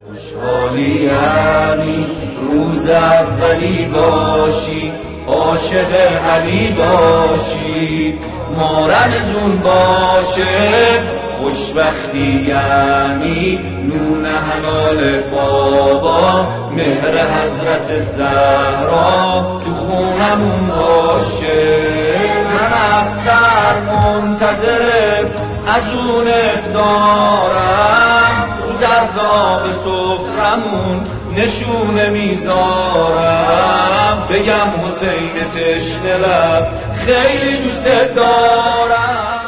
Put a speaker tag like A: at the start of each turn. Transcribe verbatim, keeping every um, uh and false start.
A: خوشحالی یعنی روز اولی باشی، عاشق علی باشی، ما رمزون باشه. خوشبختی یعنی نون حلال بابا، مهر حضرت زهرا تو خونمون باشه. من از سر منتظر از اون افطارم، تو ظرف آب سفرمون نشونه میذارم، بگم حسین تشنه لب خیلی دوست دارم.